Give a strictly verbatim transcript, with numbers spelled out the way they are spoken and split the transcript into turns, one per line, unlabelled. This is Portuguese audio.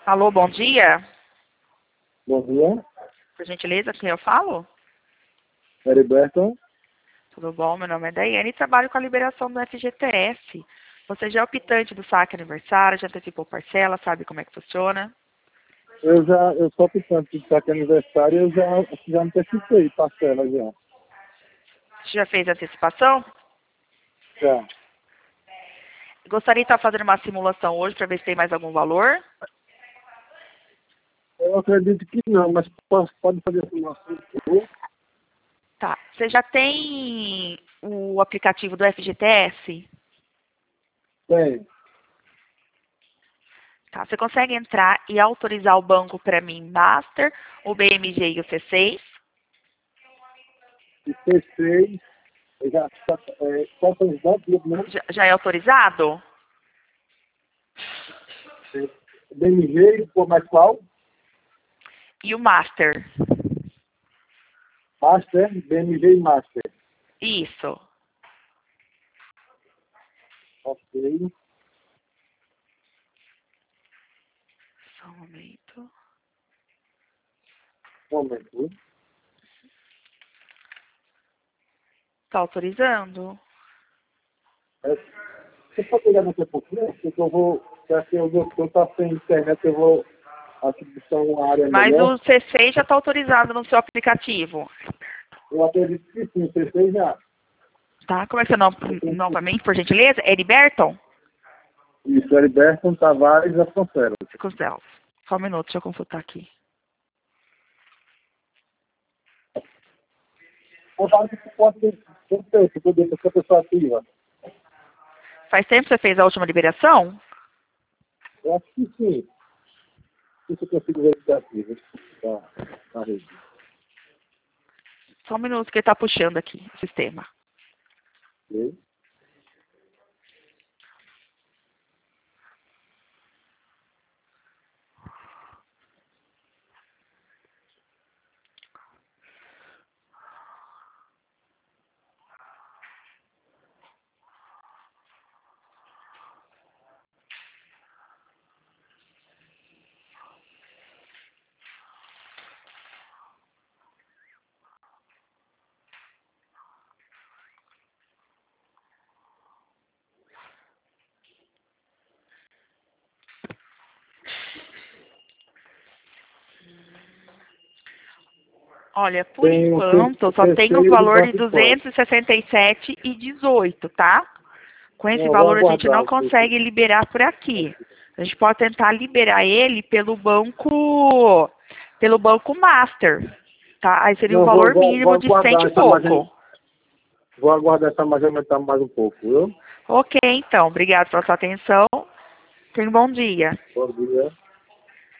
Alô, bom dia.
Bom dia,
Por gentileza, quem eu falo?
Heriberto.
Tudo bom? Meu nome é Daiane e trabalho com a liberação do F G T S. Você já é optante do saque aniversário, já antecipou parcela, sabe como é que funciona?
Eu já, eu sou optante de saque aniversário e eu já, já antecipei parcela já.
Você já fez a antecipação?
Já.
Gostaria de estar fazendo uma simulação hoje para ver se tem mais algum valor?
Eu acredito que não, mas posso, pode fazer assim, uma simulação.
Tá. Você já tem o aplicativo do F G T S?
Tem.
Tá. Você consegue entrar e autorizar o banco para mim, Master, o B M G e o C seis?
E C seis, eu já, é, qual são os dados do documento?
Já, já é autorizado?
B M G, por mais qual?
E o Master?
Master, B M G e Master.
Isso.
Ok.
Só um momento.
Um momento.
Tá autorizando?
É, você pode pegar daqui a pouquinho? Porque eu vou, já que eu estou tá sem internet, eu vou atribuição uma área
Mas
melhor.
o C seis já está autorizado no seu aplicativo.
Eu acredito que sim, C seis já.
Tá? Como é seu nome novamente, por gentileza? Heriberton?
Isso, Heriberto Tavares Vasconcelos.
Vasconcelos. Só um minuto, deixa eu consultar aqui.
Eu falo que você pode ter, tem que ter, se poder ser pessoa ativa.
Faz tempo que você fez a última liberação?
Eu acho que sim. Isso que eu consigo ver que é ativo. Tá, na rede.
Só um minuto que ele está puxando aqui o sistema.
Ok?
Olha, por
Tem o
enquanto, só tem o
terceiro do
valor de
Banco Pós.
duzentos e sessenta e sete e dezoito, tá? Com esse
Não, vou
valor a gente
aguardar
não
um pouquinho.
consegue liberar por aqui. A gente pode tentar liberar ele pelo banco, pelo banco Master, tá? Aí seria um
Não, vou,
valor
vou, vou
mínimo de cento
aguardar
e
essa margem.
pouco.
Vou aguardar essa margem aumentar mais um pouco, viu?
Ok, então. Obrigado pela sua atenção. Tenha um bom dia.
Bom dia.